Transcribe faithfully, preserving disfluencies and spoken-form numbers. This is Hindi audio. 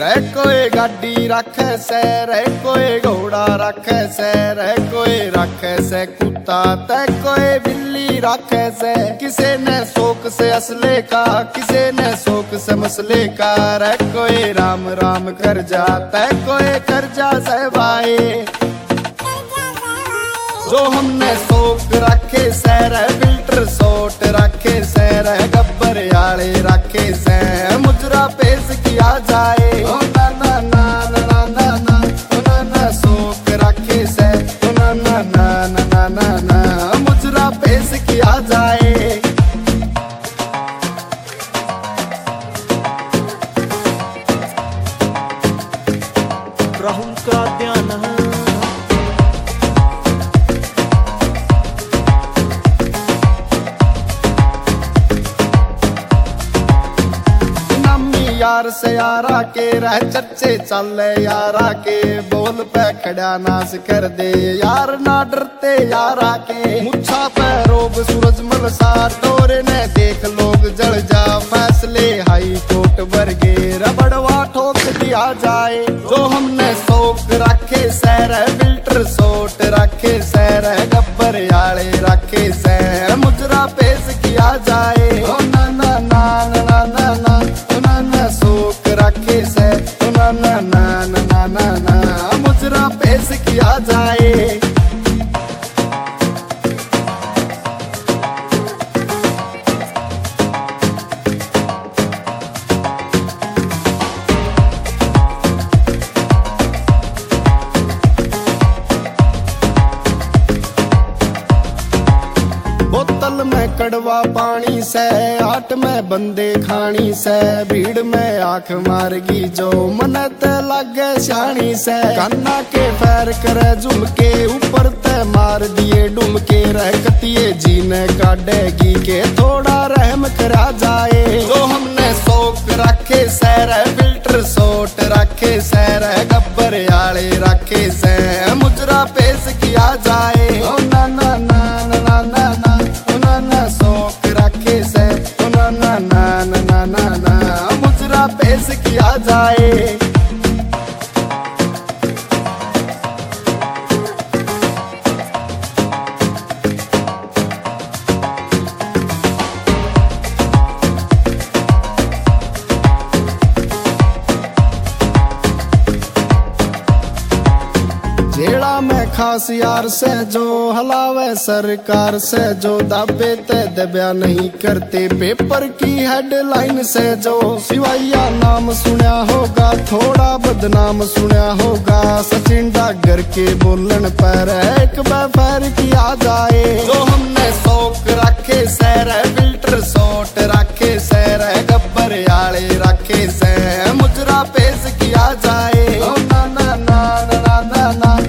रह कोई गाड़ी रखे से, रह कोई घोड़ा रखे से, रह कोई रखे से कुत्ता, तय कोई बिल्ली रखे से। किसे ने शौक से असले का, किसे ने शौक से मसले का। रह कोई राम राम कर जा, तय कोई कर जा सहबाए। जो हमने शौक रखे से, रह फिल्टर शॉट रखे से, रह गब्बर याले रखे से, मुजरा पेश किया जाए। ओ ना ना ना ना ना ना ओ ना ना शौक रखे से, ओ ना ना ना ना ना ना मुजरा पेश किया जाए। राहुल का ध्यान है यार से यारा के, रह चर्चे चले यारा के, बोल पे खड़ा नाश कर दे यार ना डरते यारा के। मुच्छा पे रोब सूरजमल सा, डोरे ने देख लोग जल जा, फैसले हाई कोर्ट वर्गे रबड़वा ठोक दिया जाए। जो हमने शौक रखे से, रह फिल्टर शॉट रखे से, रह गब्बर याले रखे से, मुजरा पेश किया जाए। ओ ना ना ना ना ना ना ना ना शौक रखे से, ना ना ना ना ना ना मुजरा पेश किया जाए। बोतल में कड़वा पानी से, आट में बंदे खानी से, भीड़ में आंख मारगी जो मन ते लागे शानी से। कान्ना के पैर करे झुमके, ऊपर ते मार दिए डुमके, रह कतिये जीने काटेगी के थोड़ा रहम करा जाए। जो हमने शौक रखे से, रह फिल्टर शॉट रखे से, रह गब्बर याले रखे से, मुजरा पेश किया जाए। ओ ना ना ना ना ना ना ना ना शौक रखे से, ना ना ना ना ना ना मुजरा पेश किया जाए। जेड़ा में खास यार से, जो हलावे सरकार से, जो दाबे ते दबिया नहीं करते पेपर की हेडलाइन से। जो सिवाया नाम सुना होगा, थोड़ा बदनाम सुना होगा, सचिन डागर के बोलन पर एक बैफर किया जाए। जो हमने शौक रखे से, रह फिल्टर शॉट रखे से, रह गब्बर याले रखे से, मुजरा पेश किया जाए। ओ ना ना ना ना ना ना